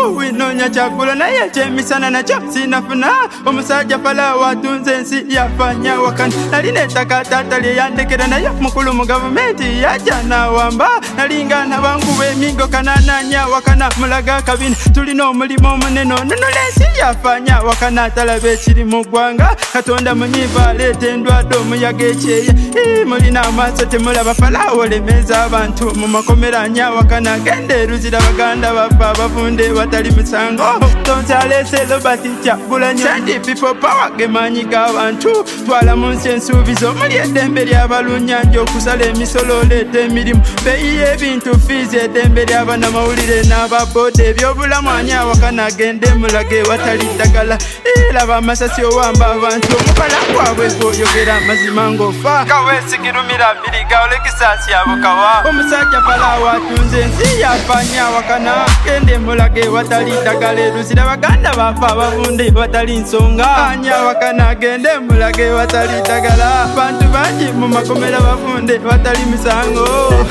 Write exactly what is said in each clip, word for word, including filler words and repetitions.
winonya chakula naye chemisana nacho sinafuna omusajja Falaawo atunze ensi yafanya wakana naline ettaka taata lyeyandekera naye mukulu mu gavumenti yajja nawamba nalinga nabangu b'emigo kanananya wakana mulaga kabina tulina omulimu omunene onunula ensi yafanya wakana atalaba ekiri mu ggwanga Katonda munyiva aleeta endwadde omuyaga ekyeya mulina amaaso temulaba Falaawo lemeza abantu mu makomera nya wakana agenda eruzira baganda baffe abavunde batali misango tonzi aleese Robert Kyagulanyi Sandi People Power gemanyi g'abantu twala mu nsi ensuubizi omuli eddembe ly'abalunnyanja okusala emisolo oleeta emirimu beeyi y'ebintu fiizi eddembe ly'abanamawulire n'ababooda ebyobulamu ani awakana agende mulage watali ddagala laba amasasi owamba abantu omukala gwabwe gw'oyogera amazima ng'ofa kaweesigirumira mbiriga olekisaasi abokawa omusajja Falaawo atunze ensi yafanya wakana gende mulage watali ddagala eruzira baganda baffe abavunde batali nsonga anya wakana gende mulage watali ddagala bantu bangi mu makomera bavunde batali misango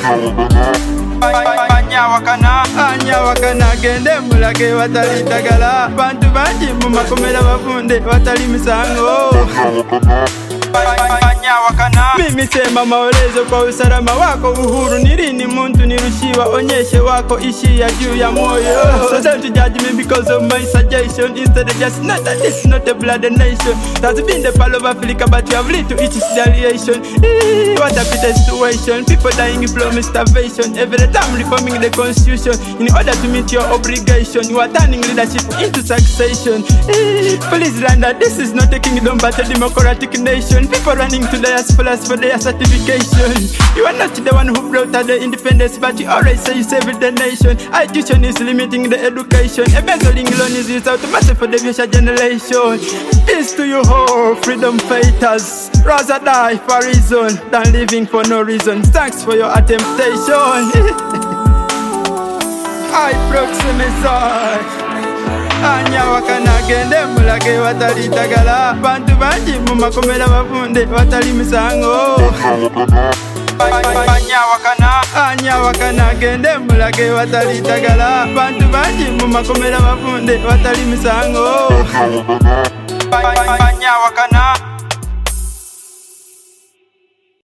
anya wakana anya wakana gende mulage watali ddagala bantu bangi mu makomera bavunde batali misango mimi sema maelezo kwa usalama wako uhuru ni lini muntu nirushiwa onyeshe wako ishi ya juu ya moyo so don't judge me because of my suggestion instead of just not that this not a blood nation that's been the fall of Africa but you have little to each retaliation what a pity situation people dying from starvation every time reforming the constitution in order to meet your obligation you are turning leadership into succession please Rwanda this is not a kingdom but a democratic nation people running to the diasporas for their certification. You are not the one who brought out the independence, but you always say you saved the nation. Education is limiting the education. Embezzling loan is used automatically for the future generation. Peace to you all, freedom fighters. Rather die for reason than living for no reason. Thanks for your attemptation. I proximate. Anya wakana gende mulage watali ddagala bantu bangi mu makomera bavunde batali misango anya wakana anya wakana gende mulage watali ddagala bantu bangi mu makomera bavunde batali misango anya wakana